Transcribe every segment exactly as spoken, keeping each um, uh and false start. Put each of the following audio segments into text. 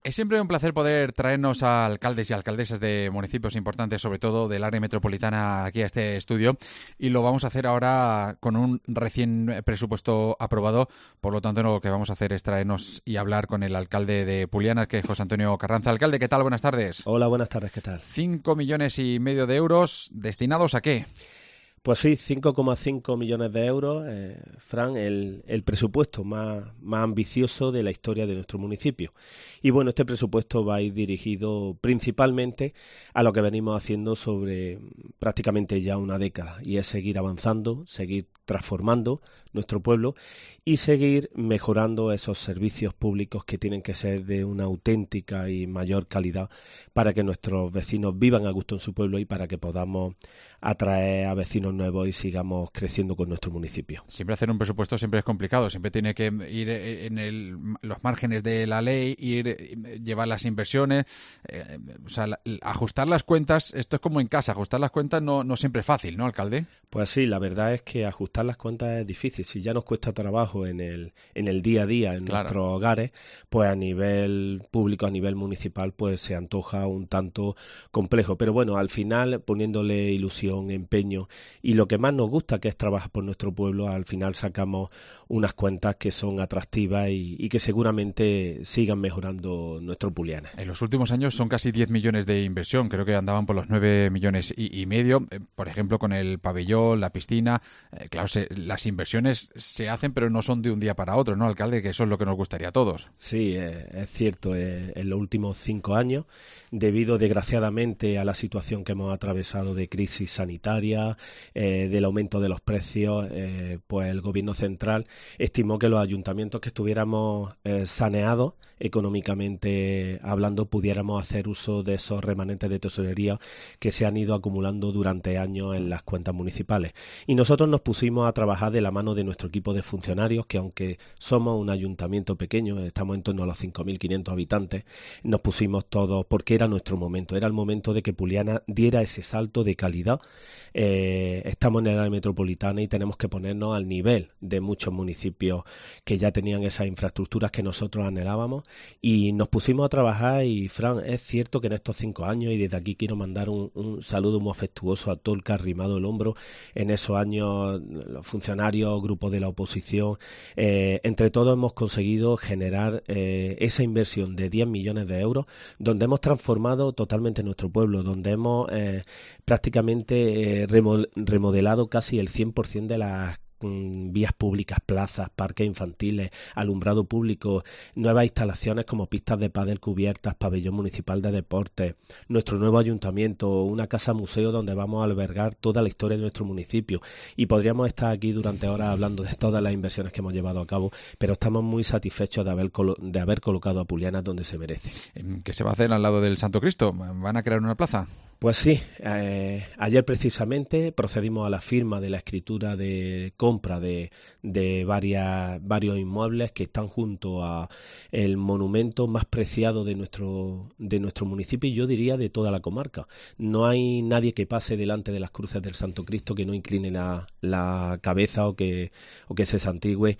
Es siempre un placer poder traernos a alcaldes y alcaldesas de municipios importantes, sobre todo del área metropolitana, aquí a este estudio, y lo vamos a hacer ahora con un recién presupuesto aprobado. Por lo tanto, lo que vamos a hacer es traernos y hablar con el alcalde de Pulianas, que es José Antonio Carranza. Alcalde, ¿qué tal? Buenas tardes. Hola, buenas tardes, ¿qué tal? Cinco millones y medio de euros, ¿destinados a qué? Pues sí, cinco coma cinco millones de euros, eh, Fran, el, el presupuesto más, más ambicioso de la historia de nuestro municipio. Y bueno, este presupuesto va a ir dirigido principalmente a lo que venimos haciendo sobre prácticamente ya una década, y es seguir avanzando, seguir transformando nuestro pueblo y seguir mejorando esos servicios públicos que tienen que ser de una auténtica y mayor calidad para que nuestros vecinos vivan a gusto en su pueblo y para que podamos atraer a vecinos nuevos y sigamos creciendo con nuestro municipio. Siempre hacer un presupuesto siempre es complicado, siempre tiene que ir en el, los márgenes de la ley, ir llevar las inversiones, eh, o sea, la, ajustar las cuentas. Esto es como en casa, ajustar las cuentas no, no siempre es fácil, ¿no, alcalde? Pues sí, la verdad es que ajustar las cuentas es difícil. Si ya nos cuesta trabajo en el, en el día a día, en Claro. nuestros hogares, pues a nivel público, a nivel municipal, pues se antoja un tanto complejo. Pero bueno, al final, poniéndole ilusión, empeño y lo que más nos gusta, que es trabajar por nuestro pueblo, al final sacamos unas cuentas que son atractivas y, y que seguramente sigan mejorando nuestro Pulianas. En los últimos años son casi diez millones de inversión, creo que andaban por los nueve millones y, y medio, eh, por ejemplo, con el pabellón, la piscina. Eh, claro, se, las inversiones se hacen, pero no son de un día para otro, ¿no, alcalde? Que eso es lo que nos gustaría a todos. Sí, eh, es cierto. Eh, en los últimos cinco años, debido desgraciadamente a la situación que hemos atravesado de crisis sanitaria, eh, del aumento de los precios, eh, pues el gobierno central estimó que los ayuntamientos que estuviéramos eh, saneados económicamente hablando pudiéramos hacer uso de esos remanentes de tesorería que se han ido acumulando durante años en las cuentas municipales. Y nosotros nos pusimos a trabajar de la mano de nuestro equipo de funcionarios, que aunque somos un ayuntamiento pequeño, estamos en torno a los cinco mil quinientos habitantes, nos pusimos todos porque era nuestro momento, era el momento de que Pulianas diera ese salto de calidad. Eh, estamos en el área metropolitana y tenemos que ponernos al nivel de muchos municipios que ya tenían esas infraestructuras que nosotros anhelábamos, y nos pusimos a trabajar. Y Fran, es cierto que en estos cinco años, y desde aquí quiero mandar un, un saludo muy afectuoso a todo el que ha arrimado el hombro en esos años, los funcionarios, grupos de la oposición, eh, entre todos hemos conseguido generar eh, esa inversión de diez millones de euros, donde hemos transformado totalmente nuestro pueblo, donde hemos eh, prácticamente eh, remodelado casi el cien por ciento de las vías públicas, plazas, parques infantiles, alumbrado público, nuevas instalaciones como pistas de pádel cubiertas, pabellón municipal de deportes, nuestro nuevo ayuntamiento, una casa museo donde vamos a albergar toda la historia de nuestro municipio. Y podríamos estar aquí durante horas hablando de todas las inversiones que hemos llevado a cabo, pero estamos muy satisfechos de haber, colo- de haber colocado a Pulianas donde se merece. ¿Qué se va a hacer al lado del Santo Cristo? ¿Van a crear una plaza? Pues sí, eh, ayer precisamente procedimos a la firma de la escritura de compra de, de varias, varios inmuebles que están junto a el monumento más preciado de nuestro, de nuestro municipio, y yo diría de toda la comarca. No hay nadie que pase delante de las cruces del Santo Cristo que no incline la, la cabeza o que, o que se santigüe,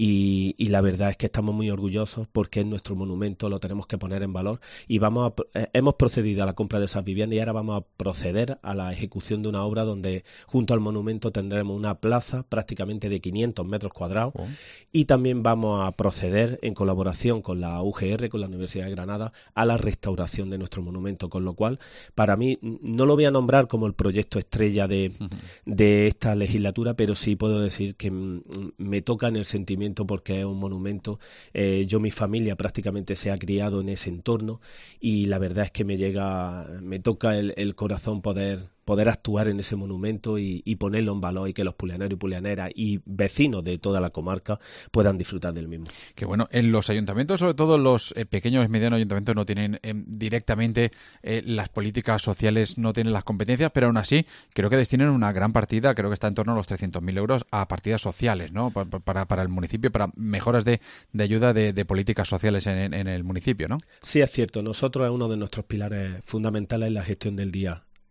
y, y la verdad es que estamos muy orgullosos porque es nuestro monumento, lo tenemos que poner en valor, y vamos a, eh, hemos procedido a la compra de esas viviendas y ahora vamos a proceder a la ejecución de una obra donde junto al monumento tendremos una plaza prácticamente de quinientos metros cuadrados. Oh. Y también vamos a proceder en colaboración con la U G R, con la Universidad de Granada, a la restauración de nuestro monumento, con lo cual para mí no lo voy a nombrar como el proyecto estrella de, uh-huh. de esta legislatura, pero sí puedo decir que me toca en el sentimiento porque es un monumento. Eh, yo, mi familia prácticamente se ha criado en ese entorno y la verdad es que me llega, me toca el, el corazón poder poder actuar en ese monumento y, y ponerlo en valor, y que los pulianeros y pulianeras y vecinos de toda la comarca puedan disfrutar del mismo. Que bueno, en los ayuntamientos, sobre todo los eh, pequeños y medianos ayuntamientos, no tienen eh, directamente eh, las políticas sociales, no tienen las competencias, pero aún así creo que destinan una gran partida, creo que está en torno a los trescientos mil euros a partidas sociales, ¿no? Para, para, para el municipio, para mejoras de, de ayuda de, de políticas sociales en, en el municipio, ¿no? Sí, es cierto. Nosotros es uno de nuestros pilares fundamentales en la gestión del día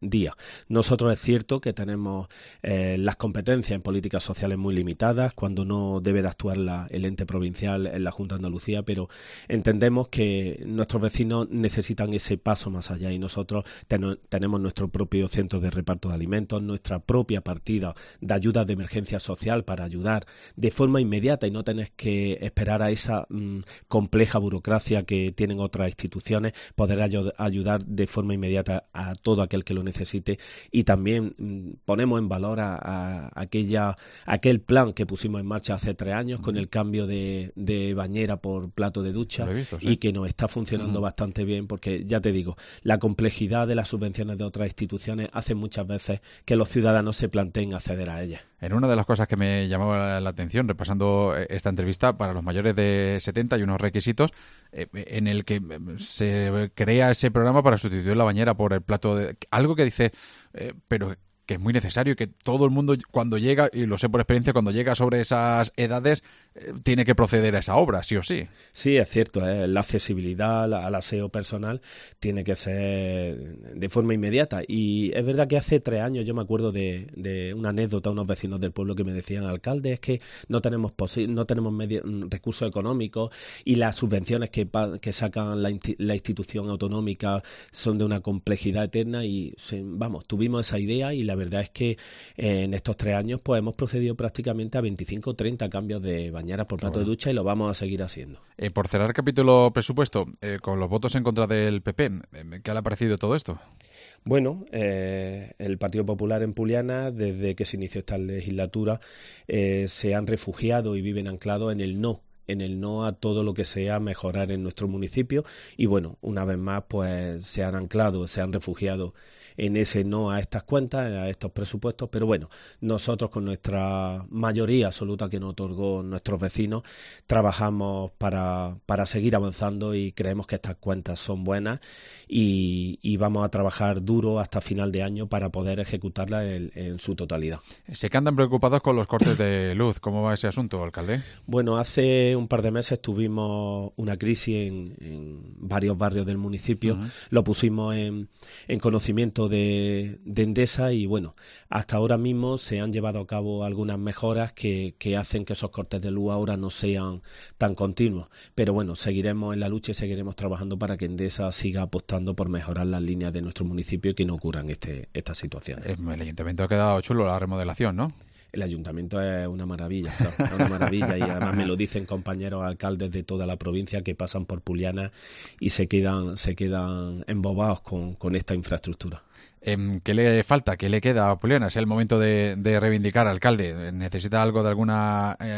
día. Nosotros es cierto que tenemos eh, las competencias en políticas sociales muy limitadas, cuando no debe de actuar la, el ente provincial en la Junta de Andalucía, pero entendemos que nuestros vecinos necesitan ese paso más allá y nosotros ten, tenemos nuestro propio centro de reparto de alimentos, nuestra propia partida de ayuda de emergencia social para ayudar de forma inmediata y no tener que esperar a esa mmm, compleja burocracia que tienen otras instituciones, poder ay ayudar de forma inmediata a todo aquel que lo necesite. Y también mmm, ponemos en valor a, a aquella, aquel plan que pusimos en marcha hace tres años con el cambio de, de bañera por plato de ducha visto, ¿sí? Y que nos está funcionando uh-huh. bastante bien, porque ya te digo, la complejidad de las subvenciones de otras instituciones hace muchas veces que los ciudadanos se planteen acceder a ellas. En una de las cosas que me llamó la atención repasando esta entrevista, para los mayores de setenta hay unos requisitos eh, en el que se crea ese programa para sustituir la bañera por el plato de... Algo que dice, eh, pero que es muy necesario y que todo el mundo cuando llega, y lo sé por experiencia, cuando llega sobre esas edades eh, tiene que proceder a esa obra, sí o sí. Sí, es cierto, ¿eh? La accesibilidad al aseo personal tiene que ser de forma inmediata y es verdad que hace tres años yo me acuerdo de, de una anécdota, unos vecinos del pueblo que me decían, alcalde, es que no tenemos no tenemos medio, recursos económicos y las subvenciones que, que sacan la, la institución autonómica son de una complejidad eterna y vamos, tuvimos esa idea y la La verdad es que eh, en estos tres años pues hemos procedido prácticamente a veinticinco o treinta cambios de bañeras por plato bueno. de ducha y lo vamos a seguir haciendo. Eh, por cerrar el capítulo presupuesto, eh, con los votos en contra del P P, ¿qué le ha parecido todo esto? Bueno, eh, el Partido Popular en Puliana, desde que se inició esta legislatura, eh, se han refugiado y viven anclados en el no. en el no a todo lo que sea mejorar en nuestro municipio y bueno, una vez más pues se han anclado, se han refugiado en ese no a estas cuentas, a estos presupuestos, pero bueno, nosotros con nuestra mayoría absoluta que nos otorgó nuestros vecinos, trabajamos para, para seguir avanzando y creemos que estas cuentas son buenas y, y vamos a trabajar duro hasta final de año para poder ejecutarlas en, en su totalidad. Sé que andan preocupados con los cortes de luz, ¿cómo va ese asunto, alcalde? Bueno, hace un par de meses tuvimos una crisis en, en varios barrios del municipio, uh-huh. lo pusimos en, en conocimiento De, de Endesa y bueno, hasta ahora mismo se han llevado a cabo algunas mejoras que, que hacen que esos cortes de luz ahora no sean tan continuos, pero bueno, seguiremos en la lucha y seguiremos trabajando para que Endesa siga apostando por mejorar las líneas de nuestro municipio y que no ocurran este, estas situaciones. El ayuntamiento ha quedado chulo la remodelación, ¿no? El ayuntamiento es una maravilla, ¿sabes? Es una maravilla y además me lo dicen compañeros alcaldes de toda la provincia que pasan por Puliana y se quedan se quedan embobados con, con esta infraestructura. ¿Qué le falta? ¿Qué le queda a Puliana? Es el momento de, de reivindicar, alcalde. ¿Necesita algo de alguna eh,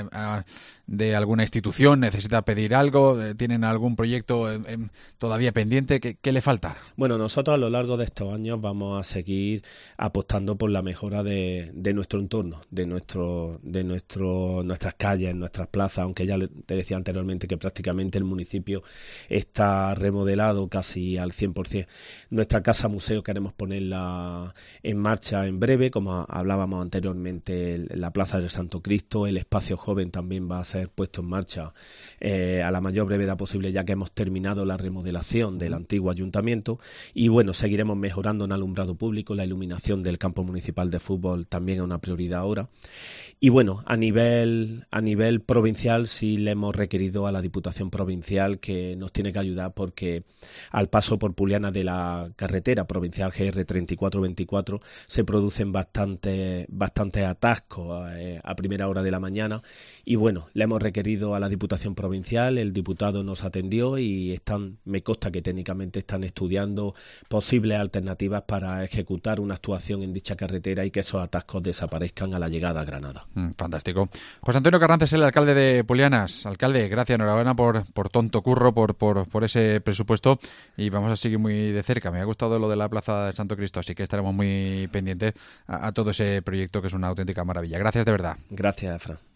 de alguna institución? ¿Necesita pedir algo? ¿Tienen algún proyecto eh, eh, todavía pendiente? ¿Qué, qué le falta? Bueno, nosotros a lo largo de estos años vamos a seguir apostando por la mejora de, de nuestro entorno, de nuestro de nuestro nuestras calles, nuestras plazas, aunque ya te decía anteriormente que prácticamente el municipio está remodelado casi al cien por ciento. Nuestra casa museo queremos ponerla en marcha en breve, como hablábamos anteriormente, la Plaza del Santo Cristo, el espacio joven también va a ser puesto en marcha eh, a la mayor brevedad posible, ya que hemos terminado la remodelación del antiguo ayuntamiento y bueno, seguiremos mejorando en alumbrado público, la iluminación del campo municipal de fútbol también es una prioridad ahora y bueno, a nivel a nivel provincial sí le hemos requerido a la Diputación Provincial que nos tiene que ayudar porque al paso por Puliana de la carretera provincial G R treinta y cuatro veinticuatro se producen bastantes bastante atascos eh, a primera hora de la mañana y bueno, le hemos requerido a la Diputación Provincial, el diputado nos atendió y están, me consta que técnicamente están estudiando posibles alternativas para ejecutar una actuación en dicha carretera y que esos atascos desaparezcan a la llegada a Granada. Mm, fantástico. José Antonio Carranza es el alcalde de Pulianas. Alcalde, gracias, enhorabuena por, por tonto curro, por, por, por ese presupuesto y vamos a seguir muy de cerca. Me ha gustado lo de la Plaza del Santo Cristo, así que estaremos muy pendientes a, a todo ese proyecto que es una auténtica maravilla. Gracias de verdad. Gracias, Fran.